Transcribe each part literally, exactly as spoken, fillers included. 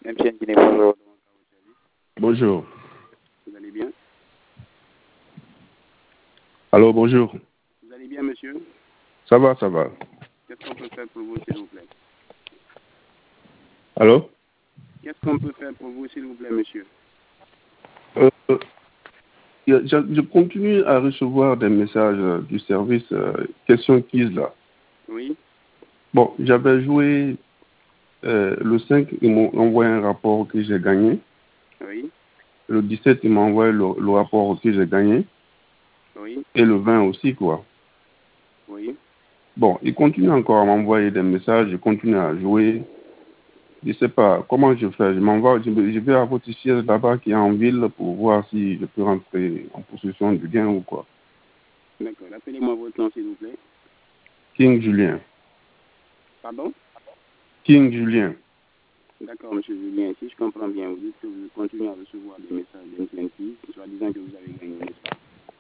M T N Guinée, bonjour. Bonjour. Vous allez bien? Allô, bonjour. Vous allez bien, monsieur? Ça va, ça va. Qu'est-ce qu'on peut faire pour vous, s'il vous plaît? Allô? Qu'est-ce qu'on peut faire pour vous, s'il vous plaît, monsieur? euh, je, je continue à recevoir des messages euh, du service euh, question quiz là. Oui. Bon, j'avais joué euh, le cinq, ils m'ont envoyé un rapport que j'ai gagné. Oui. Le dix-sept, ils m'ont envoyé le, le rapport que j'ai gagné. Oui. Et le vingt aussi, quoi. Oui. Bon, ils continuent encore à m'envoyer des messages, je continue à jouer. Je ne sais pas comment je fais. Je m'envoie, je, je vais à votre siège là-bas qui est en ville pour voir si je peux rentrer en possession du gain ou quoi. D'accord. Appelez-moi votre nom, s'il vous plaît. King Julien. Pardon? King Julien. D'accord, monsieur Julien. Si je comprends bien, vous dites que vous continuez à recevoir des messages de M T N P, soit disant que vous avez gagné, n'est-ce pas?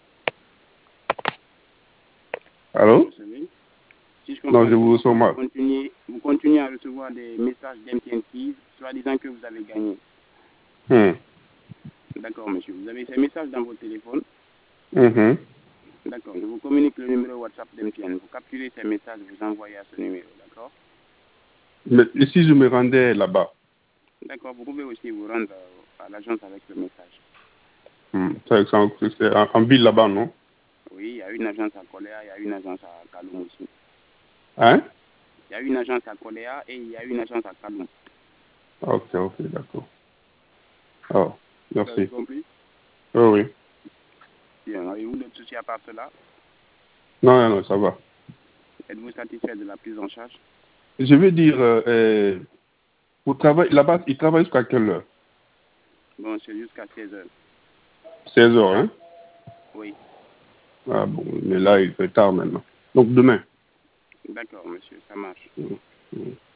Allô? Vous savez? Si je Non, comprends je bien, vous reçois vous mal. continuez, vous continuez à recevoir des messages d'M T N P, soit disant que vous avez gagné. Hmm. D'accord, monsieur. Vous avez ces messages dans votre téléphone? Mhm. D'accord. Je vous communique le numéro WhatsApp d'M T N. Vous capturez ces messages, vous envoyez à ce numéro, d'accord? Mais et si je me rendais là-bas? D'accord. Vous pouvez aussi vous rendre euh, à l'agence avec le message. Hmm. C'est en, c'est en, en ville là-bas, non? Oui, il y a une agence à Coléa, il y a une agence à Kaloum aussi. Hein? Il y a une agence à Coléa et il y a une agence à Kaloum. Ok, ok, d'accord. Oh, Vous avez merci. compris? Oh, oui. Bien. Avez-vous d'autres soucis à part cela? Non, non, non, ça va. Êtes-vous satisfait de la prise en charge? Je veux dire, euh, euh, vous travaillez là-bas, ils travaillent jusqu'à quelle heure? Bon, c'est jusqu'à seize heures. seize heures, hein? Oui. Ah bon, mais là, il fait tard maintenant. Donc demain. D'accord, monsieur, ça marche. Hmm. Hmm.